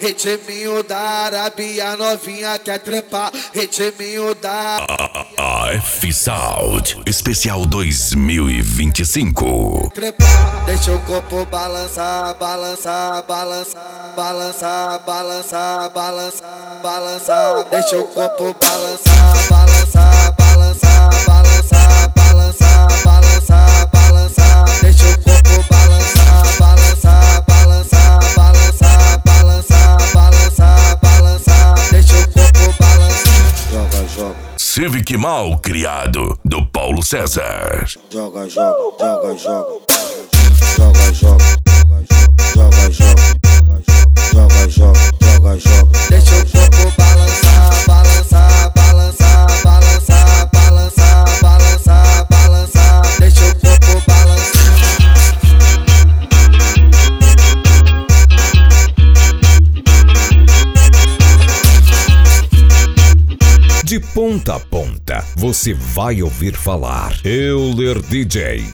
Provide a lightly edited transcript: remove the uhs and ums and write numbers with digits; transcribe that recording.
ritminho da Arábia, novinha quer trepar, ritminho da AF Sound Especial 2025. trepar, deixa o corpo balançar, balançar, balançar, balançar, balançar, balançar, balançar, deixa o corpo balançar, balançar, balançar, balançar, balançar, balançar, balançar, deixa o corpo balançar, balançar, balançar, balançar, balançar, balançar, balançar, deixa o corpo balançar. Joga, joga. Civic Mal Criado, do Paulo César. Joga, joga, joga, joga. Joga, joga, joga, joga, joga, joga, joga, joga. Deixa o corpo balançar, balançar, balançar, balançar, balançar, balançar, balançar. Deixa o corpo balançar. De ponta a ponta, você vai ouvir falar Euler DJ.